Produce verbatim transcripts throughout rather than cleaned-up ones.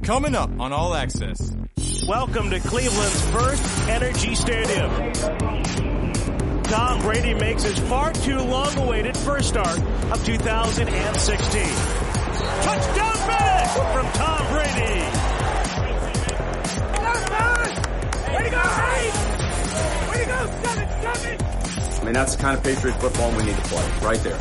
Coming up on All Access. Welcome to Cleveland's first Energy Stadium. Tom Brady makes his far too long-awaited first start of two thousand sixteen. Touchdown Bennett from Tom Brady. Way to go, Hayes! Way to go, seven, seven! I mean, that's the kind of Patriot football we need to play, right there.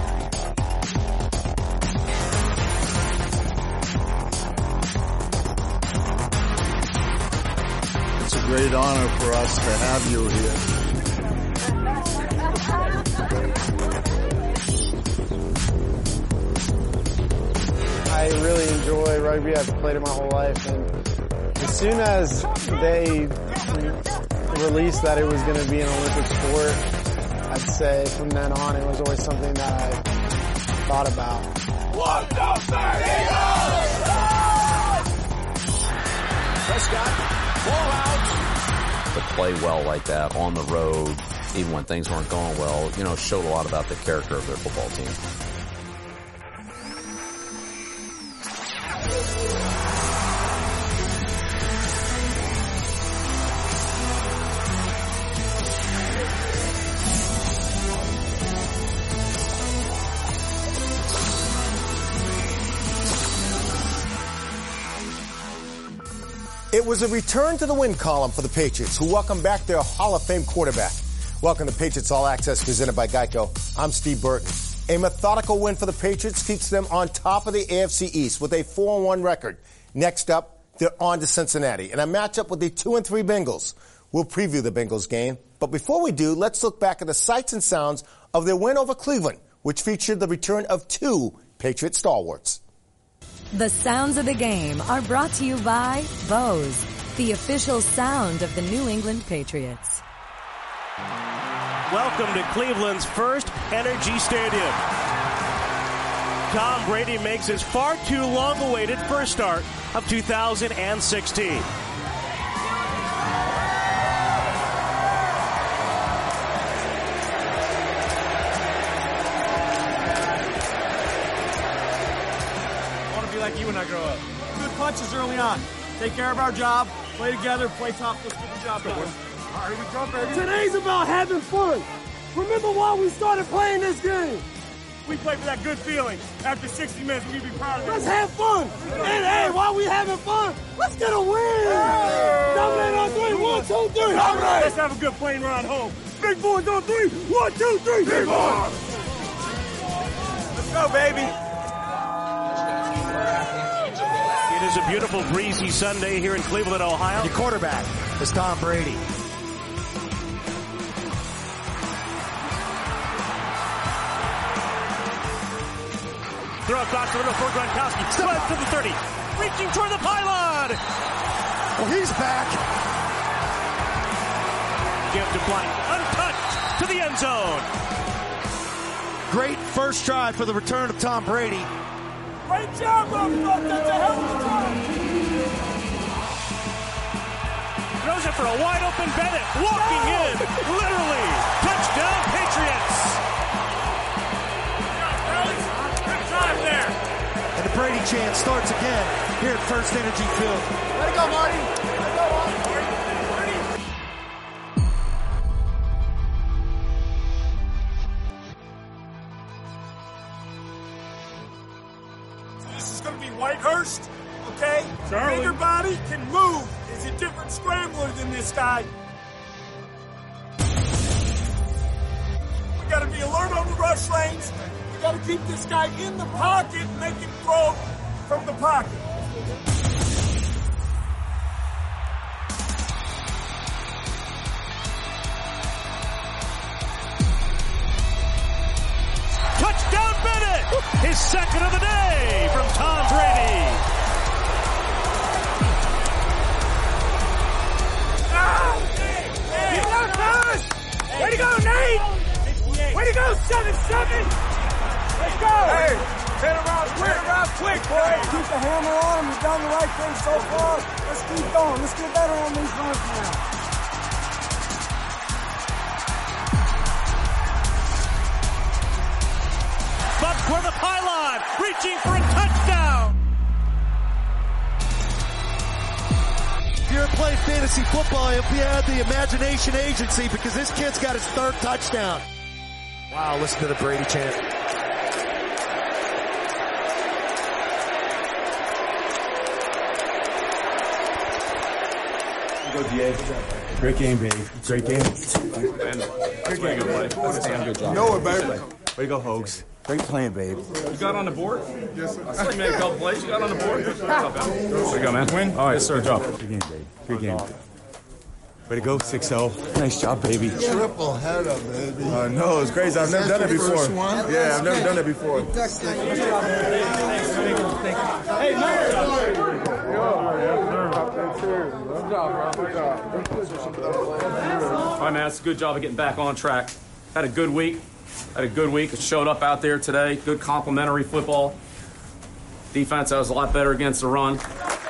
It's a great honor for us to have you here. I really enjoy rugby. I've played it my whole life, and as soon as they released that it was going to be an Olympic sport, I'd say from then on it was always something that I thought about. One, two, three, Prescott, ball out. To play well like that on the road, even when things weren't going well, you know, showed a lot about the character of their football team. It was a return to the win column for the Patriots, who welcome back their Hall of Fame quarterback. Welcome to Patriots All Access, presented by Geico. I'm Steve Burton. A methodical win for the Patriots keeps them on top of the A F C East with a four and one record. Next up, they're on to Cincinnati in a matchup with the two and three Bengals. We'll preview the Bengals game, but before we do, let's look back at the sights and sounds of their win over Cleveland, which featured the return of two Patriot stalwarts. The sounds of the game are brought to you by Bose, the official sound of the New England Patriots. Welcome to Cleveland's first Energy Stadium. Tom Brady makes his far too long-awaited first start of two thousand sixteen. Like you when I grow up. Good punches early on. Take care of our job. Play together. Play tough. Let's get the job done. All right, here we go, baby. Today's about having fun. Remember why we started playing this game? We play for that good feeling. After sixty minutes, we'd be proud of it. Let's have fun. And hey, while we having fun, let's get a win. Hey. Dominate on three. One, two, three. Dominate. Let's have a good plane ride home. Big boys on three. One, two, three. Big boys. Let's go, baby. It is a beautiful, breezy Sunday here in Cleveland, Ohio. Your quarterback is Tom Brady. Throw across the middle for Gronkowski. Slides to the thirty. Reaching toward the pylon. Well, he's back. Gift to Blank. Untouched to the end zone. Great first try for the return of Tom Brady. Great job, Rob. That's a hell of a job. Throws it for a wide open Bennett. Walking no. in. Literally. Touchdown, Patriots. Good time there. And the Brady chant starts again here at First Energy Field. Let it go, Marty. Let it go, Marty. Whitehurst, okay? Charlie. Everybody can move. Is a different scrambler than this guy. We got to be alert on the rush lanes. We got to keep this guy in the pocket and make him throw from the pocket. Touchdown Bennett! His second of the day from Tom Brady. Ah! Hey, hey, hey. Way to go, Nate! Way to go, seven seven! Let's go! Hey, turn around quick, around quick, boy! Keep the hammer on him. We've done the right thing so far. Let's keep going. Let's get better on these runs now. Buck for the pylon, reaching for a touchdown. better play fantasy football if we had the imagination agency, because this kid's got his third touchdown. Wow, listen to the Brady chant. Go, D A. Great game, baby. Great game. Good game, good play. Good job. Know it, baby. Way to go, Hogs. Great playing, babe. You got on the board? Yes, sir. I saw you made a couple plays. You got on the board? Good job, man. There you go, man. Win? All right, yes, sir. Good job. Good game, baby. Good game. Way to go, six oh. Nice job, baby. Triple header, baby. I uh, know, it's crazy. I've never done it before. Yeah, I've never done it before. Hey, man. All right, man. It's a good job of getting back on track. Had a good week. Had a good week. It showed up out there today. Good complimentary football. Defense, I was a lot better against the run.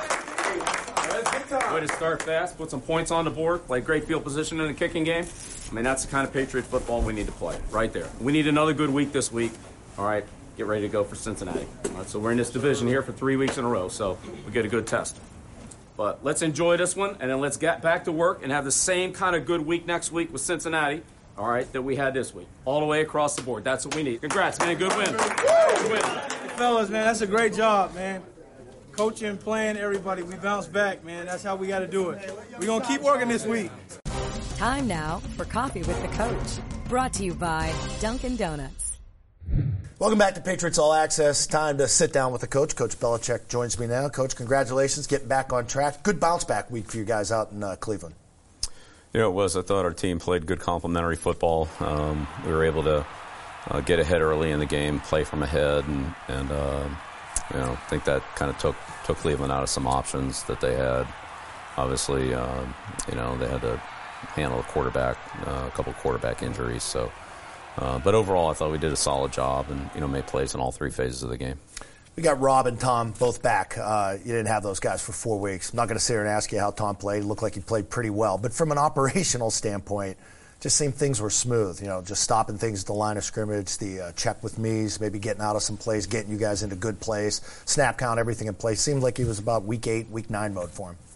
Way to start fast, put some points on the board, play great field position in the kicking game. I mean, that's the kind of Patriot football we need to play, right there. We need another good week this week. All right, get ready to go for Cincinnati. All right, so we're in this division here for three weeks in a row, so we get a good test. But let's enjoy this one, and then let's get back to work and have the same kind of good week next week with Cincinnati, all right, that we had this week. All the way across the board. That's what we need. Congrats, man. Good win. Good win. Fellas, man, that's a great job, man. Coaching, playing, everybody. We bounce back, man. That's how we got to do it. We're going to keep working this week. Time now for Coffee with the Coach. Brought to you by Dunkin' Donuts. Welcome back to Patriots All Access. Time to sit down with the coach. Coach Belichick joins me now. Coach, congratulations. Getting back on track. Good bounce back week for you guys out in uh, Cleveland. Yeah, it was. I thought our team played good complementary football. Um, we were able to uh, get ahead early in the game, play from ahead, and, and uh, you know, I think that kind of took took Cleveland out of some options that they had. Obviously, uh, you know, they had to handle a quarterback, uh, a couple of quarterback injuries. So, uh, but overall, I thought we did a solid job, and you know, made plays in all three phases of the game. We got Rob and Tom both back. Uh, you didn't have those guys for four weeks. I'm not going to sit here and ask you how Tom played. It looked like he played pretty well. But from an operational standpoint, just seemed things were smooth. You know, just stopping things at the line of scrimmage, the uh, check with me's, maybe getting out of some plays, getting you guys into good plays, snap count, everything in place. Seemed like he was about week eight, week nine mode for him.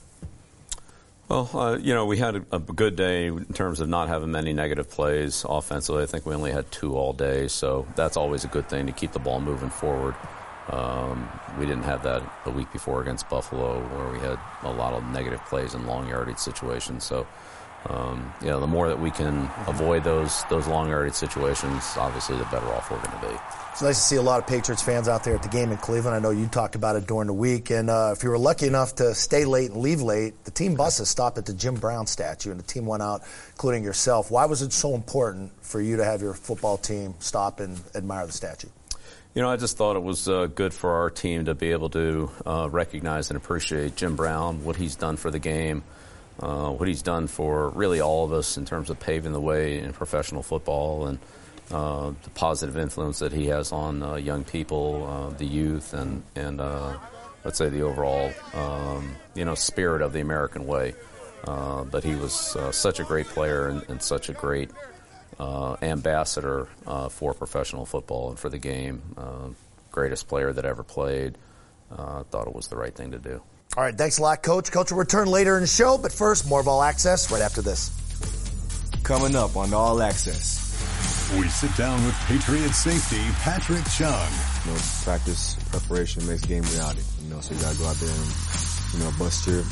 Well, uh, you know, we had a, a good day in terms of not having many negative plays offensively. I think we only had two all day, so that's always a good thing to keep the ball moving forward. Um, we didn't have that the week before against Buffalo, where we had a lot of negative plays in long yardage situations. So, um, you know, the more that we can avoid those those long yardage situations, obviously, the better off we're going to be. It's nice to see a lot of Patriots fans out there at the game in Cleveland. I know you talked about it during the week. And uh, if you were lucky enough to stay late and leave late, the team buses stopped at the Jim Brown statue, and the team went out, including yourself. Why was it so important for you to have your football team stop and admire the statue? You know, I just thought it was uh, good for our team to be able to uh, recognize and appreciate Jim Brown, what he's done for the game, uh, what he's done for really all of us in terms of paving the way in professional football, and uh, the positive influence that he has on uh, young people, uh, the youth, and, and uh, let's say the overall, um, you know, spirit of the American way. Uh, but he was uh, such a great player and, and such a great Uh, ambassador uh, for professional football and for the game. Uh, greatest player that ever played. Uh, thought it was the right thing to do. All right, thanks a lot, Coach. Coach will return later in the show, but first, more of All Access right after this. Coming up on All Access. We sit down with Patriot safety Patrick Chung. You know, practice preparation makes game reality. You know, so you gotta go out there and, you know, bust your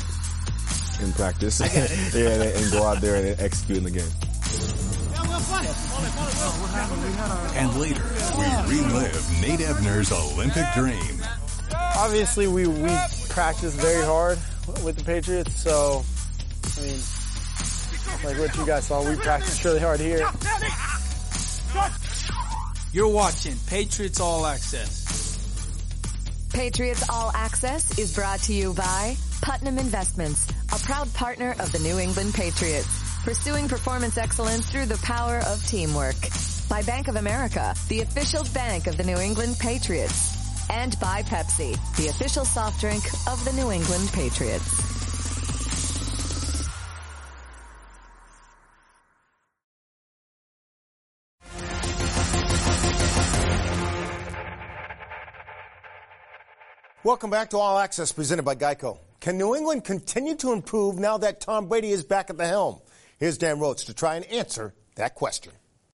in practice. yeah, and, and go out there and execute in the game. And later, we relive Nate Ebner's Olympic dream. Obviously, we, we practice very hard with the Patriots, so, I mean, like what you guys saw, we practice really hard here. You're watching Patriots All Access. Patriots All Access is brought to you by Putnam Investments, a proud partner of the New England Patriots, pursuing performance excellence through the power of teamwork. By Bank of America, the official bank of the New England Patriots. And by Pepsi, the official soft drink of the New England Patriots. Welcome back to All Access, presented by Geico. Can New England continue to improve now that Tom Brady is back at the helm? Here's Dan Roach to try and answer that question.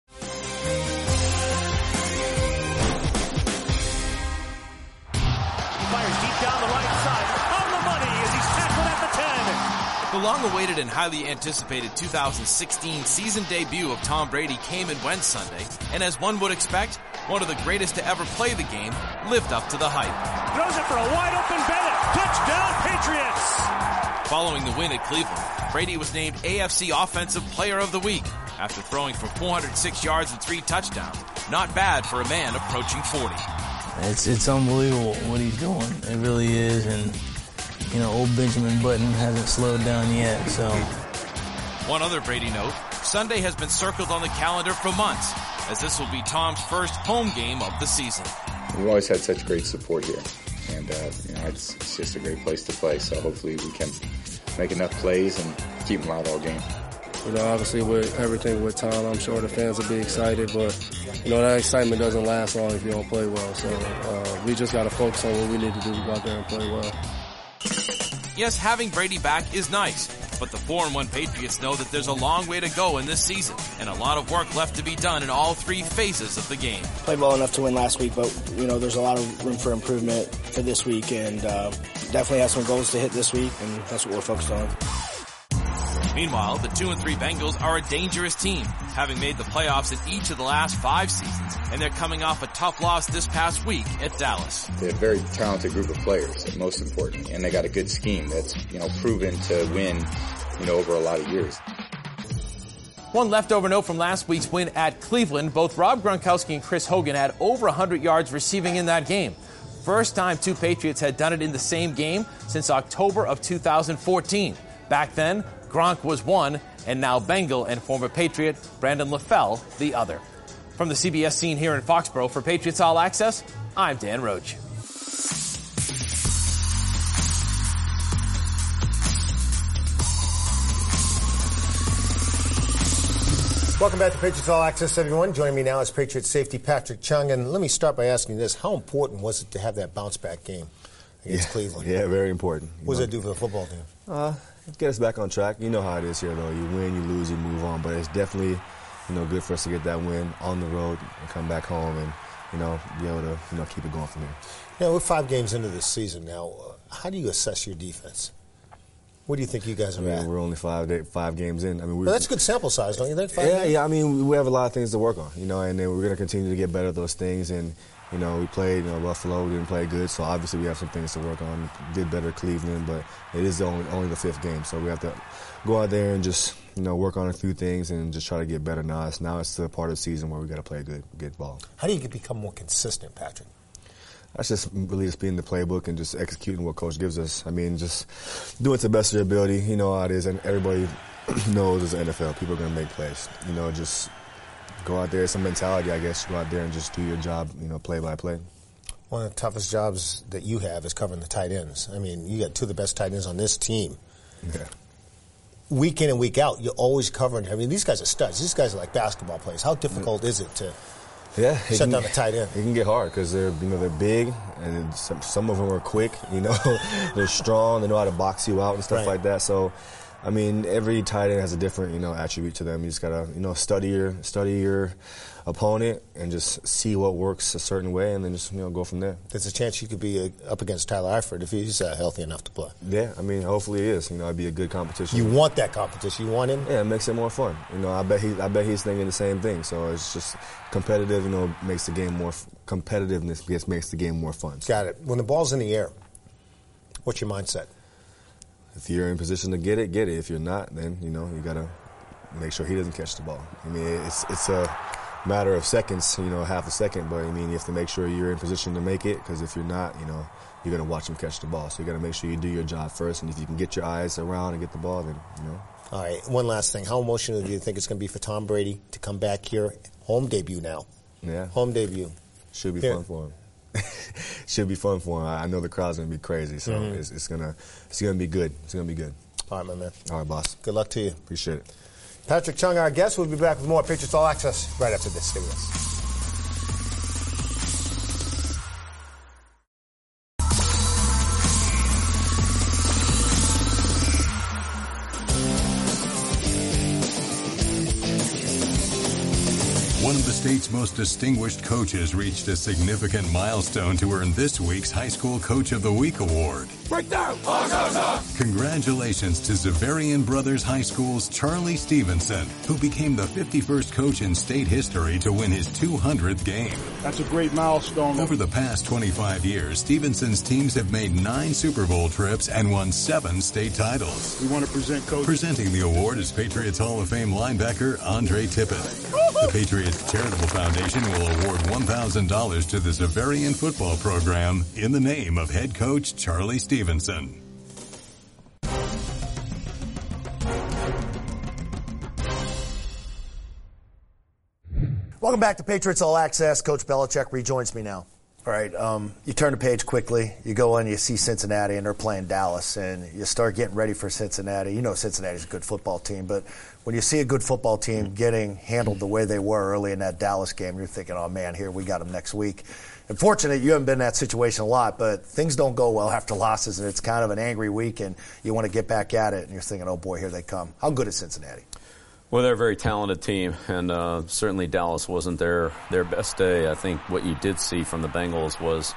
Fires deep down the right side. On the money as he's tackled at the ten. The long-awaited and highly anticipated two thousand sixteen season debut of Tom Brady came and went Sunday, and as one would expect, one of the greatest to ever play the game lived up to the hype. Throws it for a wide-open Bennett. Touchdown, Patriots! Following the win at Cleveland, Brady was named A F C Offensive Player of the Week after throwing for four hundred six yards and three touchdowns. Not bad for a man approaching forty. It's it's unbelievable what he's doing. It really is, and you know, old Benjamin Button hasn't slowed down yet. So, one other Brady note: Sunday has been circled on the calendar for months, as this will be Tom's first home game of the season. We've always had such great support here, and uh, you know, it's, it's just a great place to play. So hopefully we can make enough plays and keep them out all game. You know, obviously with everything with Tom, I'm sure the fans will be excited, but, you know, that excitement doesn't last long if you don't play well. So uh, we just got to focus on what we need to do to go out there and play well. Yes, having Brady back is nice, but the four and one Patriots know that there's a long way to go in this season and a lot of work left to be done in all three phases of the game. Played well enough to win last week, but, you know, there's a lot of room for improvement for this week, and uh, definitely have some goals to hit this week, and that's what we're focused on. Meanwhile, the two and three Bengals are a dangerous team, having made the playoffs in each of the last five seasons, and they're coming off a tough loss this past week at Dallas. They're a very talented group of players, most importantly, and they got a good scheme that's, you know, proven to win, you know, over a lot of years. One leftover note from last week's win at Cleveland. Both Rob Gronkowski and Chris Hogan had over one hundred yards receiving in that game. First time two Patriots had done it in the same game since October of two thousand fourteen. Back then, Gronk was one, and now Bengal and former Patriot Brandon LaFell the other. From the C B S scene here in Foxborough, for Patriots All Access, I'm Dan Roach. Welcome back to Patriots All Access, everyone. Joining me now is Patriots safety Patrick Chung. And let me start by asking you this. How important was it to have that bounce-back game against yeah, Cleveland? Yeah, very important. What does that do for the football team? Uh, get us back on track. You know how it is here, though. You win, you lose, you move on. But it's definitely, you know, good for us to get that win on the road and come back home and, you know, be able to, you know, keep it going from here. Yeah, we're five games into this season now. Uh, how do you assess your defense? What do you think you guys are I mean, at? We're only five day, five games in. I mean, well, that's a good sample size, don't you think? Five yeah, games? yeah. I mean, we have a lot of things to work on, you know, and then we're going to continue to get better at those things. And you know, we played, you know, Buffalo, we didn't play good, so obviously we have some things to work on. Did better at Cleveland, but it is only only the fifth game, so we have to go out there and just, you know, work on a few things and just try to get better. Now it's now it's the part of the season where we got to play good, good ball. How do you become more consistent, Patrick? That's just really just being the playbook and just executing what coach gives us. I mean, just doing to the best of your ability. You know how it is, and everybody knows it's the N F L. People are going to make plays. You know, just go out there. It's a mentality, I guess. Go out there and just do your job, you know, play by play. One of the toughest jobs that you have is covering the tight ends. I mean, you got two of the best tight ends on this team. Yeah. Week in and week out, you're always covering. I mean, these guys are studs. These guys are like basketball players. How difficult is it to yeah, shut can, down the tight end? It can get hard because they're, you know, they're big and some, some of them are quick. You know, they're strong. They know how to box you out and stuff right. like that. So, I mean, every tight end has a different, you know, attribute to them. You just gotta, you know, study your study your opponent and just see what works a certain way, and then just, you know, go from there. There's a chance you could be uh, up against Tyler Eifert if he's uh, healthy enough to play. Yeah, I mean, hopefully he is. You know, it'd be a good competition. You want that competition? You want him? Yeah, it makes it more fun. You know, I bet he, I bet he's thinking the same thing. So it's just competitive. You know, makes the game more f- competitiveness. Just makes the game more fun. So. Got it. When the ball's in the air, what's your mindset? If you're in position to get it, get it. If you're not, then, you know, you got to make sure he doesn't catch the ball. I mean, it's it's a matter of seconds, you know, half a second, but, I mean, you have to make sure you're in position to make it, because if you're not, you know, you're going to watch him catch the ball. So you got to make sure you do your job first, and if you can get your eyes around and get the ball, then, you know. All right, one last thing. How emotional do you think it's going to be for Tom Brady to come back here? Home debut now. Yeah. Home debut. Should be here. fun for him. Should be fun for him. I know the crowd's gonna be crazy, so mm-hmm. it's, it's gonna it's gonna be good. It's gonna be good. All right, my man. All right, boss. Good luck to you. Appreciate it. Patrick Chung, our guest. We'll be back with more Patriots All Access right after this. Stay with us. state's most distinguished coaches reached a significant milestone to earn this week's High School Coach of the Week award. Break down! Congratulations to Zavarian Brothers High School's Charlie Stevenson, who became the fifty-first coach in state history to win his two hundredth game. That's a great milestone. Over the past twenty-five years, Stevenson's teams have made nine Super Bowl trips and won seven state titles. We want to present Coach. Presenting the award is Patriots Hall of Fame linebacker Andre Tippett. The Patriots Charitable Foundation will award one thousand dollars to the Zavarian football program in the name of head coach Charlie Stevenson. Welcome back to Patriots All Access. Coach Belichick rejoins me now. All right, um, you turn the page quickly. You go in, you see Cincinnati, and they're playing Dallas, and you start getting ready for Cincinnati. You know Cincinnati's a good football team, but when you see a good football team getting handled the way they were early in that Dallas game, you're thinking, oh, man, here we got them next week. Unfortunately, you haven't been in that situation a lot, but things don't go well after losses, and it's kind of an angry week, and you want to get back at it, and you're thinking, oh, boy, here they come. How good is Cincinnati? Well, they're a very talented team, and uh, certainly Dallas wasn't their their best day. I think what you did see from the Bengals was,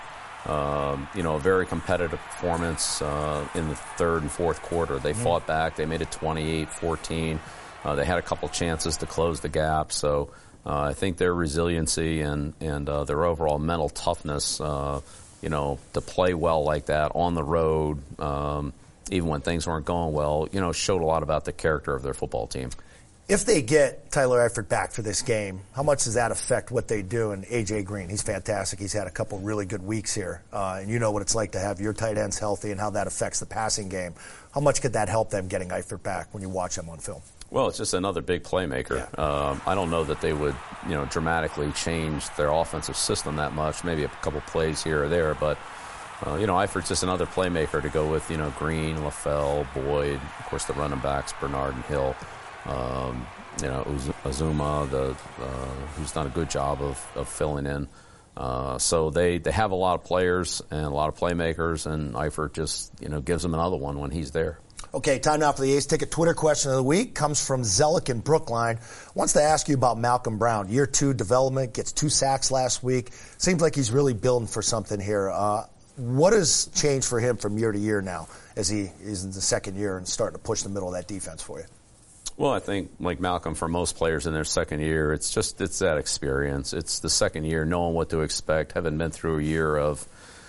um, you know, a very competitive performance uh, in the third and fourth quarter. They mm-hmm. fought back. They made it twenty-eight fourteen. Uh, they had a couple chances to close the gap. So uh, I think their resiliency and and uh, their overall mental toughness, uh, you know, to play well like that on the road, um, even when things weren't going well, you know, showed a lot about the character of their football team. If they get Tyler Eifert back for this game, how much does that affect what they do? And A J Green, he's fantastic. He's had a couple really good weeks here. Uh, and you know what it's like to have your tight ends healthy and how that affects the passing game. How much could that help them getting Eifert back when you watch them on film? Well, it's just another big playmaker. Yeah. Um, I don't know that they would, you know, dramatically change their offensive system that much. Maybe a couple plays here or there, but uh, you know, Eifert's just another playmaker to go with. You know, Green, LaFell, Boyd, of course, the running backs, Bernard and Hill. Um, you know, Azuma, the uh, who's done a good job of, of filling in. Uh, so they, they have a lot of players and a lot of playmakers, and Eifert just, you know, gives them another one when he's there. Okay, time now for the Ace Ticket Twitter question of the week. Comes from Zellick in Brookline. Wants to ask you about Malcolm Brown. Year two development, gets two sacks last week. Seems like he's really building for something here. Uh, what has changed for him from year to year now as he is in the second year and starting to push the middle of that defense for you? Well, I think, like Malcolm, for most players in their second year, it's just it's that experience. It's the second year, knowing what to expect, having been through a year of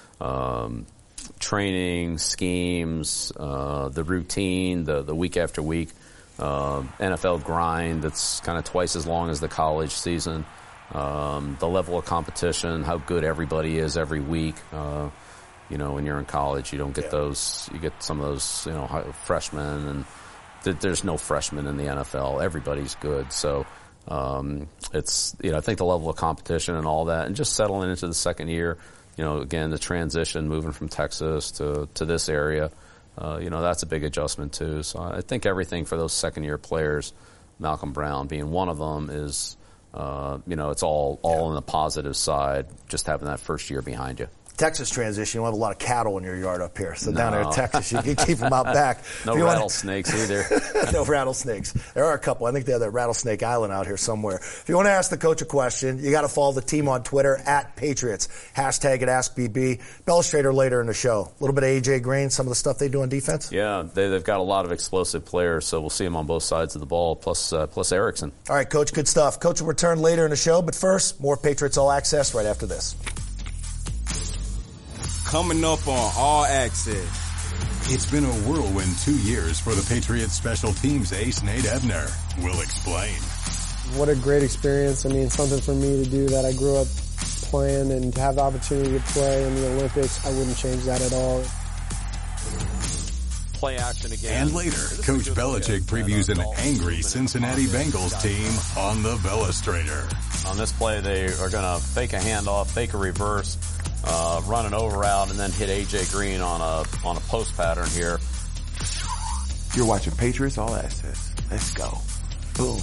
um, training, schemes, uh, the routine, the, the week after week, uh, N F L grind that's kind of twice as long as the college season, um, the level of competition, how good everybody is every week. Uh, you know, when you're in college, you don't get yeah. those, you get some of those, you know, freshmen and there's no freshmen in the N F L. Everybody's good. So um, it's, you know, I think the level of competition and all that, and just settling into the second year, you know, again, the transition, moving from Texas to, to this area, uh, you know, that's a big adjustment too. So I think everything for those second-year players, Malcolm Brown being one of them, is, uh, you know, it's all, all on the positive side, just having that first year behind you. Texas transition, you don't have a lot of cattle in your yard up here. So no. Down there in Texas, you can keep them out back. No rattlesnakes wanna... either. No rattlesnakes. There are a couple. I think they have that Rattlesnake Island out here somewhere. If you want to ask the coach a question, you got to follow the team on Twitter, at Patriots. Hashtag it AskBB. Bellustrator later in the show. A little bit of A J Green, some of the stuff they do on defense. Yeah, they, they've got a lot of explosive players, so we'll see them on both sides of the ball, plus, uh, plus Erickson. All right, Coach, good stuff. Coach will return later in the show, but first, more Patriots All Access right after this. Coming up on All Access. It's been a whirlwind two years for the Patriots special teams ace Nate Ebner. Will explain. What a great experience. I mean, something for me to do that I grew up playing, and to have the opportunity to play in the Olympics, I wouldn't change that at all. Play action again. And later, Coach Belichick previews an angry Cincinnati Bengals team on the Bellustrator. On this play, they are going to fake a handoff, fake a reverse, Uh, run an over route, and then hit A J Green on a on a post pattern here. You're watching Patriots All Access. Let's go. Boom.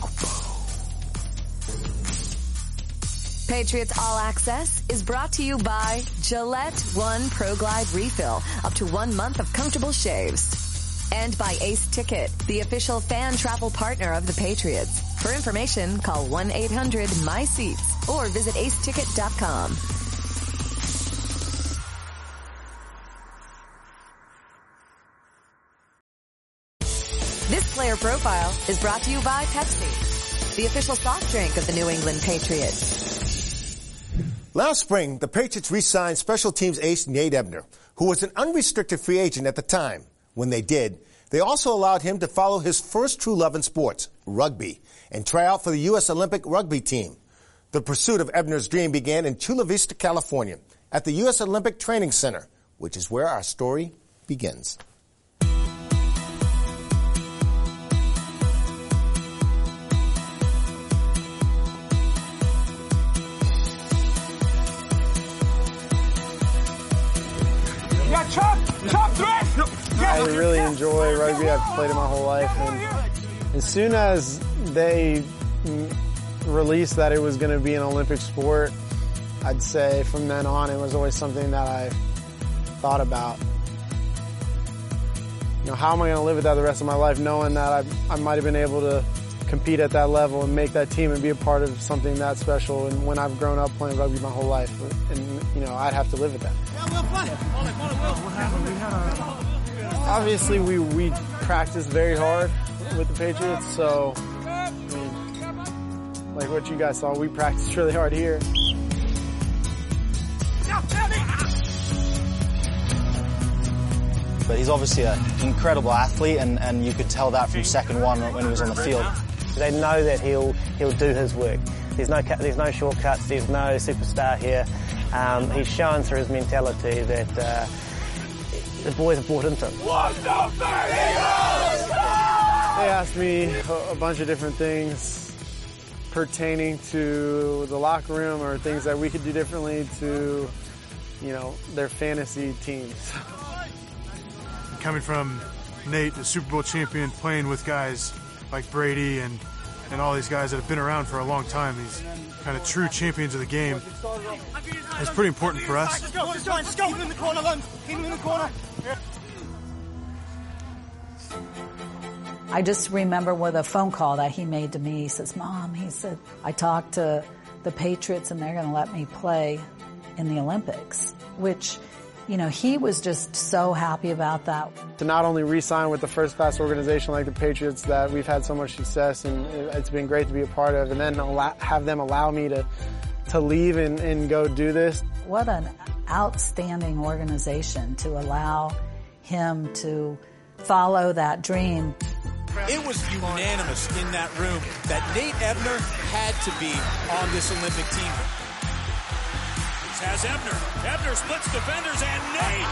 Patriots All Access is brought to you by Gillette One Pro Glide Refill. Up to one month of comfortable shaves. And by Ace Ticket, the official fan travel partner of the Patriots. For information, call one eight hundred M Y SEATS or visit ace ticket dot com. This player profile is brought to you by Pepsi, the official soft drink of the New England Patriots. Last spring, the Patriots re-signed special teams ace Nate Ebner, who was an unrestricted free agent at the time. When they did, they also allowed him to follow his first true love in sports, rugby, and try out for the U S Olympic rugby team. The pursuit of Ebner's dream began in Chula Vista, California, at the U S Olympic Training Center, which is where our story begins. Yeah, chop, chop, threat. I really enjoy rugby. I've played it my whole life, and as soon as they released that it was going to be an Olympic sport, I'd say from then on it was always something that I thought about. You know, how am I going to live with that the rest of my life, knowing that I, I might have been able to compete at that level and make that team and be a part of something that special, and when I've grown up playing rugby my whole life, and you know, I'd have to live with that. Obviously, we, we practice very hard with the Patriots, so I mean, like what you guys saw, we practiced really hard here. But he's obviously an incredible athlete, and, and you could tell that from second one when he was on the field. They know that he'll he'll do his work. There's no there's no shortcuts. There's no superstar here. Um, he's shown through his mentality that uh, the boys have bought into him. They asked me a bunch of different things pertaining to the locker room or things that we could do differently to, you know, their fantasy teams. Coming from Nate, the Super Bowl champion, playing with guys like Brady and, and all these guys that have been around for a long time, these kind of true champions of the game, it's pretty important for us. Let's go, let's go, let's go. Keep him in the corner, Lund. Keep him in the corner. I just remember with a phone call that he made to me. He says, Mom, he said, I talked to the Patriots and they're going to let me play in the Olympics, which, you know, he was just so happy about that. To not only re-sign with the first-class organization like the Patriots that we've had so much success and it's been great to be a part of, and then allow, have them allow me to to leave and, and go do this. What an outstanding organization to allow him to follow that dream. It was unanimous in that room that Nate Ebner had to be on this Olympic team. Has Ebner. Ebner splits defenders and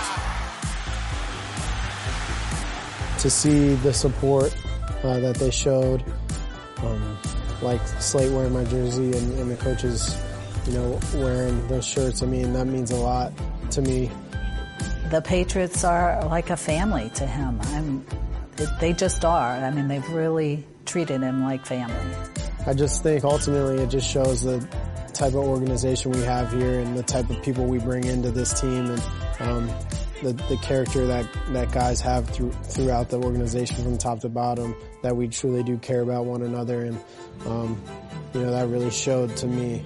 Nate. To see the support uh, that they showed, um, like Slate wearing my jersey and, and the coaches, you know, wearing those shirts, I mean, that means a lot to me. The Patriots are like a family to him. I'm, they just are. I mean, they've really treated him like family. I just think ultimately it just shows the type of organization we have here and the type of people we bring into this team, and um, the, the character that, that guys have through, throughout the organization from top to bottom, that we truly do care about one another, and um, you know, that really showed to me.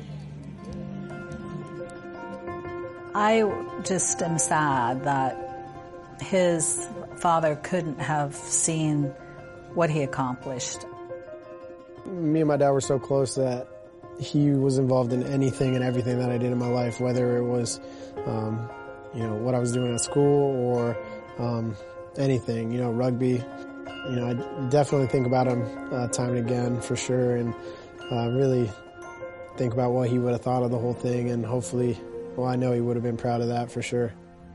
I just am sad that his father couldn't have seen what he accomplished. Me and my dad were so close that he was involved in anything and everything that I did in my life, whether it was, um, you know, what I was doing at school or um, anything, you know, rugby. You know, I definitely think about him uh, time and again for sure, and uh, really think about what he would have thought of the whole thing, and hopefully, well, I know he would have been proud of that for sure.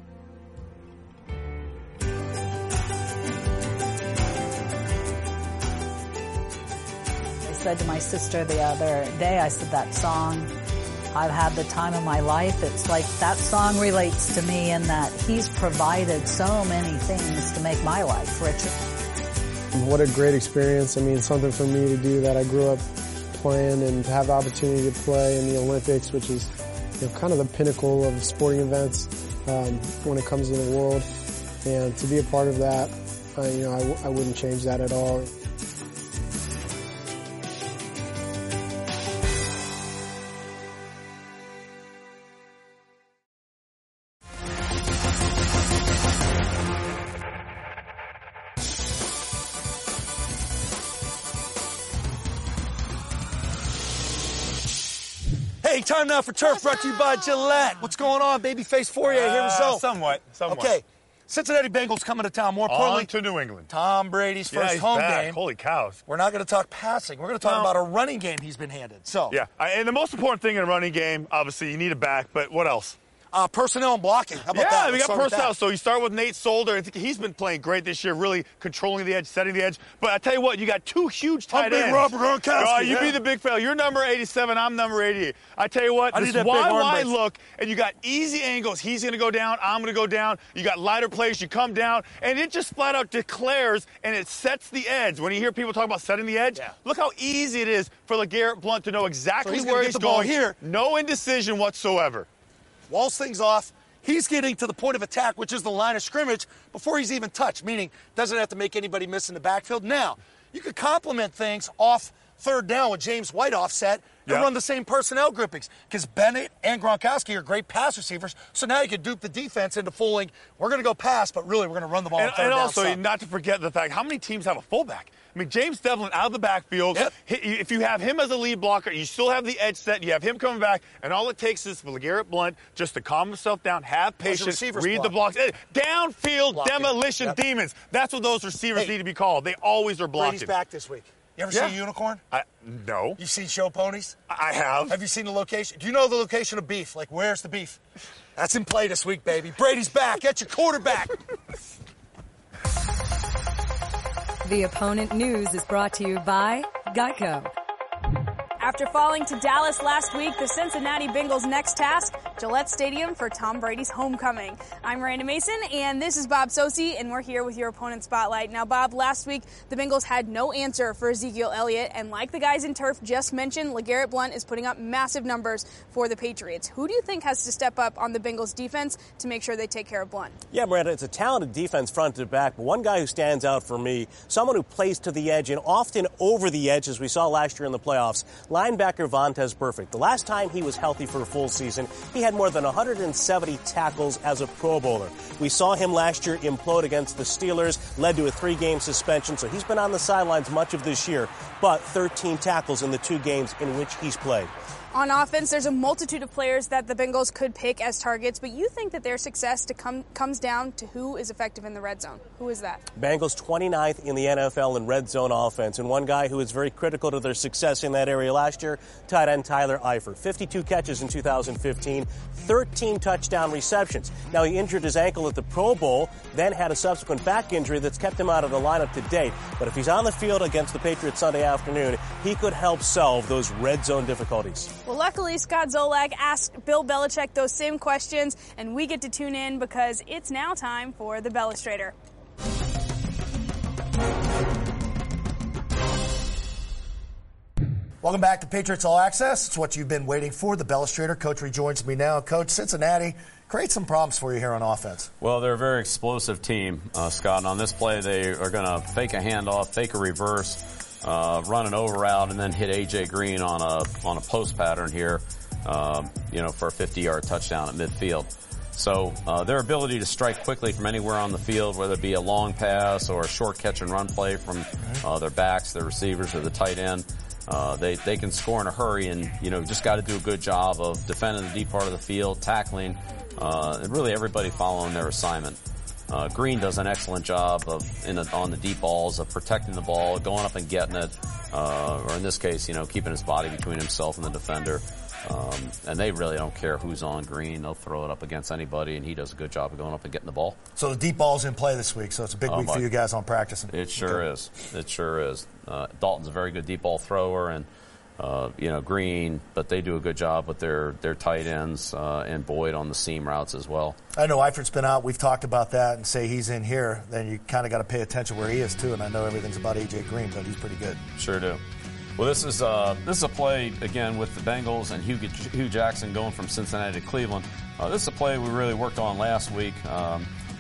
I said to my sister the other day, I said, that song, I've had the time of my life. It's like that song relates to me in that he's provided so many things to make my life richer. What a great experience. I mean, something for me to do that I grew up playing, and to have the opportunity to play in the Olympics, which is, you know, kind of the pinnacle of sporting events um, when it comes to the world. And to be a part of that uh, you know, I, w- I wouldn't change that at all. Hey, time now for Turf, brought to you by Gillette. What's going on, Babyface Fourier here with Uh, Zoe? somewhat, somewhat. Okay, Cincinnati Bengals coming to town. More importantly, On to New England. Tom Brady's Yeah, first he's home back. game. Holy cows. We're not going to talk passing. We're going to talk No. about a running game he's been handed. So, Yeah, I- and the most important thing in a running game, obviously, you need a back, but what else? uh, personnel and blocking. How about yeah, that? we Let's got start with personnel. that. So you start with Nate Solder. I think he's been playing great this year, really controlling the edge, setting the edge. But I tell you what, you got two huge tight I'm big ends. Robert Gronkowski, Oh, you yeah. be the big fella. You're number eighty-seven. I'm number eighty-eight. I tell you what, I this need that big wide, arm wide brace. look, and you got easy angles. He's going to go down. I'm going to go down. You got lighter plays. You come down, and it just flat out declares, and it sets the edge. When you hear people talk about setting the edge, Yeah. look how easy it is for LeGarrette Blount to know exactly So he's gonna where get he's the ball going. here. No indecision whatsoever. Walls things off. He's getting to the point of attack, which is the line of scrimmage, before he's even touched, meaning doesn't have to make anybody miss in the backfield. Now, you could complement things off third down with James White offset and Yeah. run the same personnel groupings because Bennett and Gronkowski are great pass receivers. So now you could dupe the defense into fooling, we're going to go pass, but really we're going to run the ball on And, third and down also, some. not to forget the fact, how many teams have a fullback? I mean, James Devlin out of the backfield. Yep. He- If you have him as a lead blocker, you still have the edge set. You have him coming back, and all it takes is for LeGarrette Blount just to calm himself down, have Those are patience, receivers read the block. blocks. Eh, Downfield Blocking. demolition Yep. demons. That's what those receivers Hey, need to be called. They always are blocking. Brady's back this week. You ever Yeah. see a unicorn? I, no. You seen show ponies? I have. Have you seen the location? Do you know the location of beef? Like, where's the beef? That's in play this week, baby. Brady's back. Get your quarterback. The Opponent News is brought to you by Geico. After falling to Dallas last week, the Cincinnati Bengals' next task, Gillette Stadium for Tom Brady's homecoming. I'm Miranda Mason, and this is Bob Sosi, and we're here with your Opponent Spotlight. Now, Bob, last week, the Bengals had no answer for Ezekiel Elliott, and like the guys in turf just mentioned, LeGarrette Blount is putting up massive numbers for the Patriots. Who do you think has to step up on the Bengals' defense to make sure they take care of Blount? Yeah, Miranda, it's a talented defense front to back, but one guy who stands out for me, someone who plays to the edge and often over the edge, as we saw last year in the playoffs, linebacker Vontaze Burfict. The last time he was healthy for a full season, he had more than one hundred seventy tackles as a Pro Bowler. We saw him last year implode against the Steelers, led to a three-game suspension, so he's been on the sidelines much of this year, but thirteen tackles in the two games in which he's played. On offense, there's a multitude of players that the Bengals could pick as targets, but you think that their success to come, comes down to who is effective in the red zone. Who is that? Bengals twenty-ninth in the N F L in red zone offense, and one guy who was very critical to their success in that area last year, tight end Tyler Eifert. fifty-two catches in two thousand fifteen, thirteen touchdown receptions. Now, he injured his ankle at the Pro Bowl, then had a subsequent back injury that's kept him out of the lineup to date. But if he's on the field against the Patriots Sunday afternoon, he could help solve those red zone difficulties. Well, luckily, Scott Zolak asked Bill Belichick those same questions, and we get to tune in because it's now time for the Bellustrator. Welcome back to Patriots All Access. It's what you've been waiting for. The Bellustrator. Coach rejoins me now. Coach, Cincinnati create some problems for you here on offense. Well, they're a very explosive team, uh, Scott. And on this play, they are going to fake a handoff, fake a reverse, uh, run an over route, and then hit A J Green on a on a post pattern here, uh, you know, for a fifty-yard touchdown at midfield. So uh, their ability to strike quickly from anywhere on the field, whether it be a long pass or a short catch and run play from uh, their backs, their receivers, or the tight end, uh, they they can score in a hurry. And you know, just got to do a good job of defending the deep part of the field, tackling, uh, and really everybody following their assignment. Uh, Green does an excellent job of in a, on the deep balls of protecting the ball, going up and getting it, uh, or in this case, you know, keeping his body between himself and the defender. Um, and they really don't care who's on Green. They'll throw it up against anybody, and he does a good job of going up and getting the ball. So the deep ball's in play this week, so it's a big Oh, week my- for you guys on practicing. It sure Okay. is. It sure is. Uh, Dalton's a very good deep ball thrower, and uh, you know, Green, but they do a good job with their their tight ends uh, and Boyd on the seam routes as well. I know Eifert's been out. We've talked about that and say he's in here. Then you kind of got to pay attention where he is, too. And I know everything's about A J Green, but he's pretty good. Sure do. Well, this is uh, this is a play again with the Bengals and Hugh, Hugh Jackson going from Cincinnati to Cleveland. Uh, this is a play we really worked on last week. Um,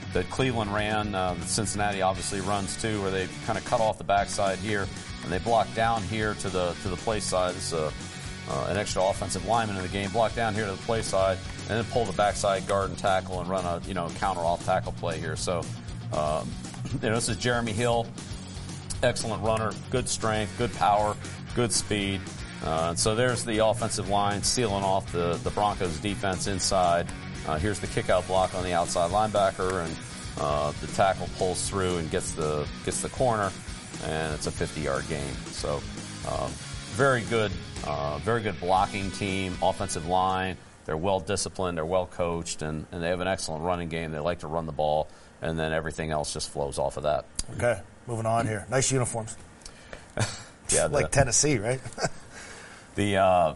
that Cleveland ran, uh, that Cincinnati obviously runs too, where they kind of cut off the backside here and they block down here to the to the play side. This is a, uh, an extra offensive lineman in the game. Block down here to the play side and then pull the backside guard and tackle and run a you know counter off tackle play here. So um, you know this is Jeremy Hill, excellent runner, good strength, good power, good speed. Uh, so there's the offensive line sealing off the, the Broncos defense inside. Uh, here's the kick-out block on the outside linebacker, and uh, the tackle pulls through and gets the gets the corner, and it's a fifty-yard gain. So um, very good, uh, very good blocking team, offensive line. They're well disciplined, they're well coached, and, and they have an excellent running game. They like to run the ball, and then everything else just flows off of that. Okay, moving on here. Nice uniforms. Yeah, the, like Tennessee, right? The uh,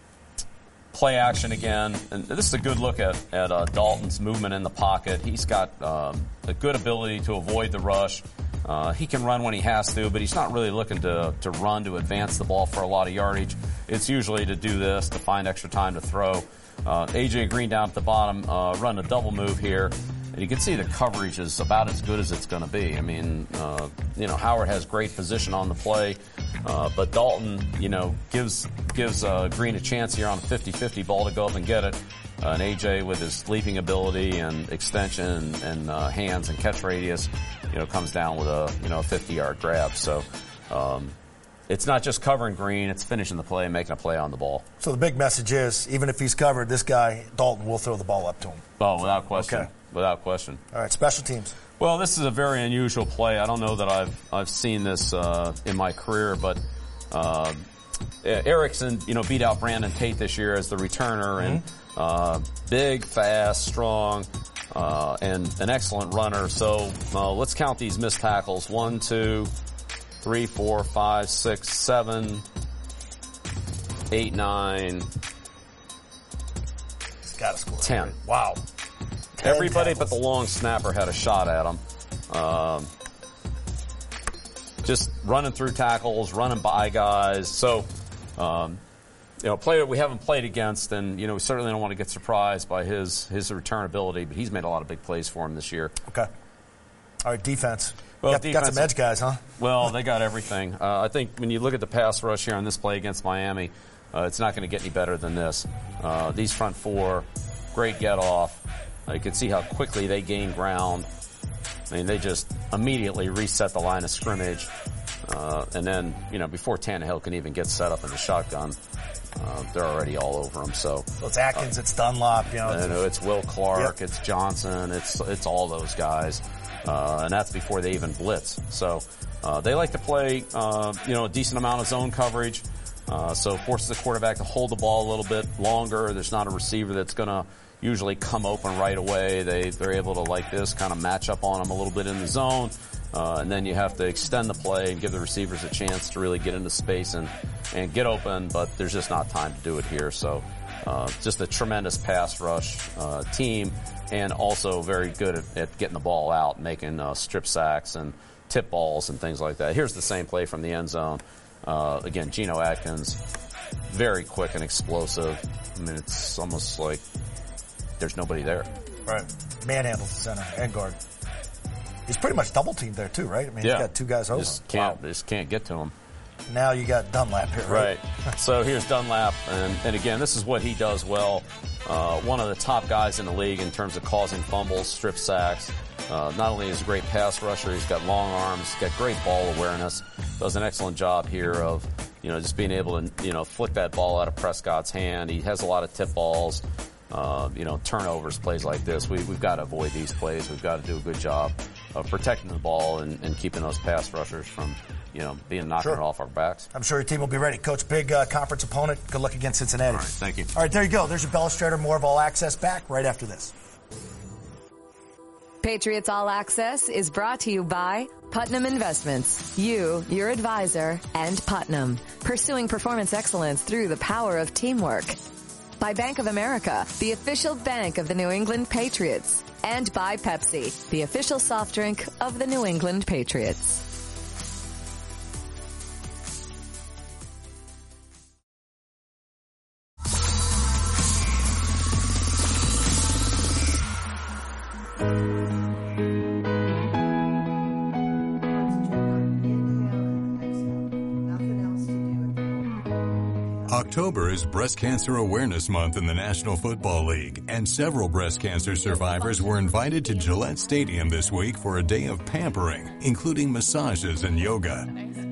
play action again, and this is a good look at, at uh, Dalton's movement in the pocket. He's got um, a good ability to avoid the rush. Uh, he can run when he has to, but he's not really looking to, to run to advance the ball for a lot of yardage. It's usually to do this, to find extra time to throw. Uh, A J Green down at the bottom, uh, run a double move here. And you can see the coverage is about as good as it's going to be. I mean, uh, you know, Howard has great position on the play, uh, but Dalton, you know, gives gives uh, Green a chance here on a fifty-fifty ball to go up and get it. Uh, and A J, with his leaping ability and extension and, and uh, hands and catch radius, you know, comes down with a you know a fifty-yard grab. So um, it's not just covering Green; it's finishing the play and making a play on the ball. So the big message is, even if he's covered, this guy Dalton will throw the ball up to him. Oh, without question. Okay. Without question. All right, special teams. Well, this is a very unusual play. I don't know that I've I've seen this uh, in my career, but uh, Erickson, you know, beat out Brandon Tate this year as the returner, and uh, big, fast, strong, uh, and an excellent runner. So uh, let's count these missed tackles: one, two, three, four, five, six, seven, eight, nine. He's got to score. Ten. Right? Wow. Everybody but the long snapper had a shot at him. Um, just running through tackles, running by guys. So, um, you know, a player we haven't played against, and, you know, we certainly don't want to get surprised by his, his return ability, but he's made a lot of big plays for him this year. Okay. All right, defense. Well, got, defense, got some edge guys, huh? Well, they got everything. Uh, I think when you look at the pass rush here on this play against Miami, uh, it's not going to get any better than this. Uh, these front four, great get-off. Uh, you can see how quickly they gain ground. I mean, they just immediately reset the line of scrimmage. Uh, and then, you know, before Tannehill can even get set up in the shotgun, uh, they're already all over him. So, so it's Atkins, uh, it's Dunlop, you know. You know, it's Will Clark, yep. It's Johnson, it's it's all those guys. Uh, and that's before they even blitz. So uh, they like to play, uh, you know, a decent amount of zone coverage. Uh, so forces the quarterback to hold the ball a little bit longer. There's not a receiver that's going to usually come open right away. They, they're able to, like this, kind of match up on them a little bit in the zone. Uh, and then you have to extend the play and give the receivers a chance to really get into space and, and get open, but there's just not time to do it here. So, uh, just a tremendous pass rush, uh, team, and also very good at, at getting the ball out, making, uh, strip sacks and tip balls and things like that. Here's the same play from the end zone. Uh, again, Geno Atkins, very quick and explosive. I mean, it's almost like there's nobody there. Right. Manhandles the center and guard. He's pretty much double teamed there too, right? I mean, yeah. he's got two guys over. Just can't, wow. just can't get to him. Now you got Dunlap here, right? Right. So here's Dunlap, and, and again, this is what he does well. Uh, one of the top guys in the league in terms of causing fumbles, strip sacks. Uh, not only is he a great pass rusher, he's got long arms, he's got great ball awareness. Does an excellent job here of, you know, just being able to, you know, flick that ball out of Prescott's hand. He has a lot of tip balls. Uh, you know, turnovers, plays like this. We, we've got to avoid these plays. We've got to do a good job of protecting the ball and, and keeping those pass rushers from, you know, being knocking sure. it off our backs. I'm sure your team will be ready. Coach, big uh, conference opponent. Good luck against Cincinnati. All right, thank you. All right, there you go. There's your Bell Strader. More of All Access back right after this. Patriots All Access is brought to you by Putnam Investments. You, your advisor, and Putnam. Pursuing performance excellence through the power of teamwork. By Bank of America, the official bank of the New England Patriots. And by Pepsi, the official soft drink of the New England Patriots. October is Breast Cancer Awareness Month in the National Football League, and several breast cancer survivors were invited to Gillette Stadium this week for a day of pampering, including massages and yoga.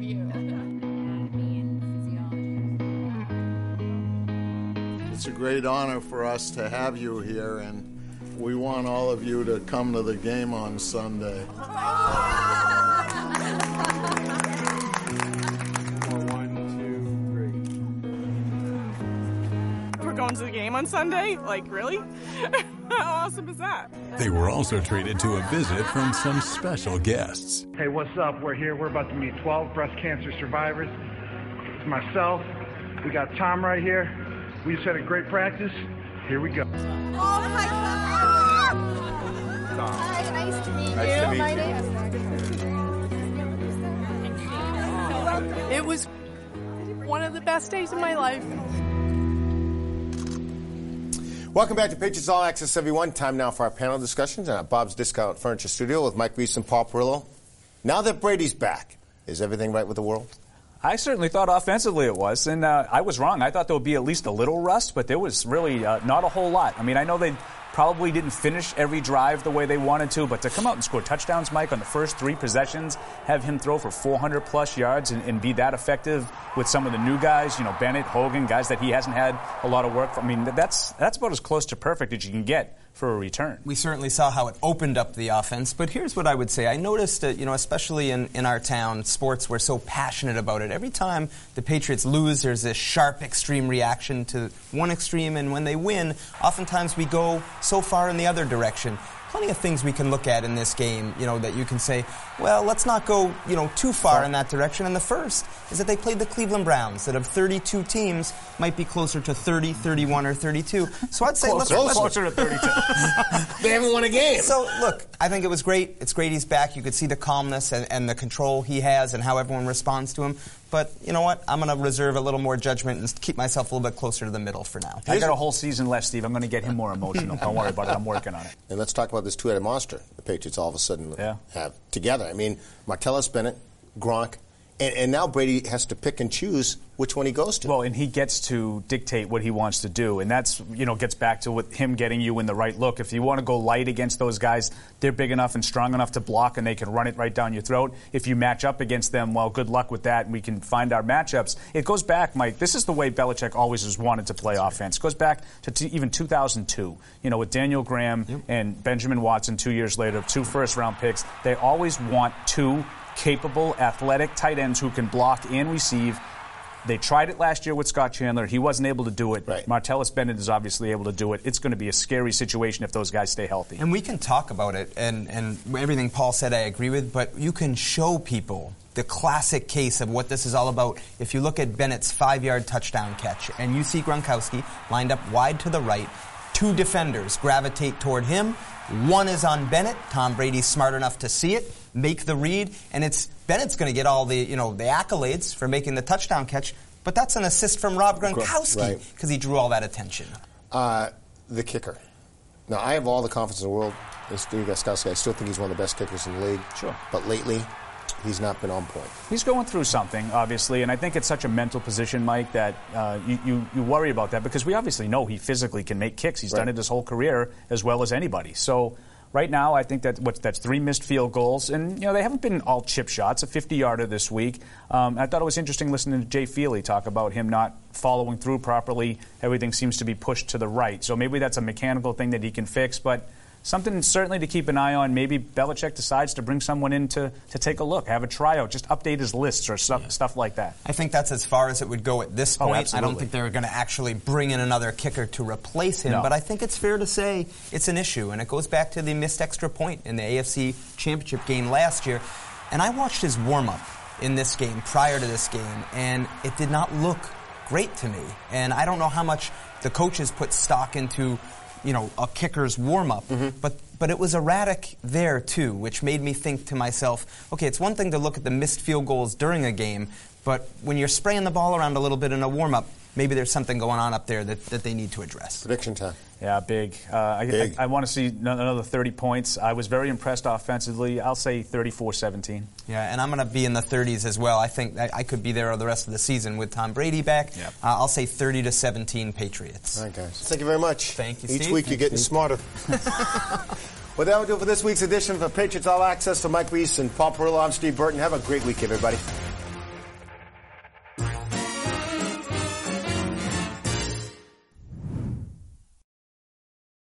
It's a great honor for us to have you here, and we want all of you to come to the game on Sunday. We're going to the game on Sunday? Like, really? How awesome is that? They were also treated to a visit from some special guests. Hey, what's up? We're here. We're about to meet twelve breast cancer survivors. It's myself. We got Tom right here. We just had a great practice. Here we go. Oh my God! Hi, nice to meet Nice you. to meet my you. name is. It was one of the best days of my life. Welcome back to Patriots All Access, everyone. Time now for our panel discussions at Bob's Discount Furniture Studio with Mike Reese and Paul Perillo. Now that Brady's back, is everything right with the world? I certainly thought offensively it was, and uh, I was wrong. I thought there would be at least a little rust, but there was really uh, not a whole lot. I mean, I know they probably didn't finish every drive the way they wanted to, but to come out and score touchdowns, Mike, on the first three possessions, have him throw for four hundred plus yards and, and be that effective with some of the new guys, you know, Bennett, Hogan, guys that he hasn't had a lot of work for. I mean, that's that's about as close to perfect as you can get for a return. We certainly saw how it opened up the offense, but here's what I would say. I noticed that, you know, especially in, in our town, sports, we're so passionate about it. Every time the Patriots lose, there's this sharp, extreme reaction to one extreme, and when they win, oftentimes we go so far in the other direction. Plenty of things we can look at in this game, you know, that you can say, well, let's not go, you know, too far in that direction. And the first is that they played the Cleveland Browns, that of thirty-two teams might be closer to thirty, thirty-one, or thirty-two. So I'd say Closer, let's, closer to thirty-two. They haven't won a game. So, look, I think it was great. It's great he's back. You could see the calmness and, and the control he has and how everyone responds to him. But you know what? I'm going to reserve a little more judgment and keep myself a little bit closer to the middle for now. I got a whole season left, Steve. I'm going to get him more emotional. Don't worry about it. I'm working on it. And let's talk about this two-headed monster the Patriots all of a sudden Yeah. have together. I mean, Martellus Bennett, Gronk, and, and now Brady has to pick and choose which one he goes to. Well, and he gets to dictate what he wants to do, and that's, you know, gets back to with him getting you in the right look. If you want to go light against those guys, they're big enough and strong enough to block, and they can run it right down your throat. If you match up against them, well, good luck with that, and we can find our matchups. It goes back, Mike, this is the way Belichick always has wanted to play offense. It goes back to t- even two thousand two, you know, with Daniel Graham yep. and Benjamin Watson two years later, two first-round picks. They always want two capable, athletic tight ends who can block and receive. They tried it last year with Scott Chandler. He wasn't able to do it. Right. Martellus Bennett is obviously able to do it. It's going to be a scary situation if those guys stay healthy. And we can talk about it, and, and everything Paul said I agree with, but you can show people the classic case of what this is all about. If you look at Bennett's five-yard touchdown catch, and you see Gronkowski lined up wide to the right, two defenders gravitate toward him. One is on Bennett. Tom Brady's smart enough to see it, make the read, and it's Bennett's going to get all the, you know, the accolades for making the touchdown catch, but that's an assist from Rob Gronkowski because right. he drew all that attention. Uh, the kicker. Now, I have all the confidence in the world in Steve Gostkowski. I still think he's one of the best kickers in the league. Sure. But lately, he's not been on point. He's going through something, obviously, and I think it's such a mental position, Mike, that uh, you, you, you worry about that because we obviously know he physically can make kicks. He's right. done it his whole career as well as anybody. So right now, I think that what, that's three missed field goals, and you know they haven't been all chip shots. A fifty-yarder this week. Um, I thought it was interesting listening to Jay Feely talk about him not following through properly. Everything seems to be pushed to the right, so maybe that's a mechanical thing that he can fix, but something certainly to keep an eye on. Maybe Belichick decides to bring someone in to, to take a look, have a tryout, just update his lists or stuff, yeah. stuff like that. I think that's as far as it would go at this point. Oh, I don't think they're going to actually bring in another kicker to replace him, no. but I think it's fair to say it's an issue, and it goes back to the missed extra point in the A F C Championship game last year. And I watched his warm-up in this game, prior to this game, and it did not look great to me. And I don't know how much the coaches put stock into you know, a kicker's warm-up. Mm-hmm. But but it was erratic there, too, which made me think to myself, okay, it's one thing to look at the missed field goals during a game, but when you're spraying the ball around a little bit in a warm-up, maybe there's something going on up there that, that they need to address. Prediction time. Yeah, big. Uh, I, big. I, I want to see another thirty points. I was very impressed offensively. I'll say thirty-four seventeen. Yeah, and I'm going to be in the thirties as well. I think I, I could be there the rest of the season with Tom Brady back. Yep. Uh, I'll say thirty to seventeen Patriots. All right, guys. Thank you very much. Thank you, Each Steve. week you're getting Steve. smarter. Well, that will do it for this week's edition of Patriots All Access. So Mike Reese and Paul Perillo, I'm Steve Burton. Have a great week, everybody.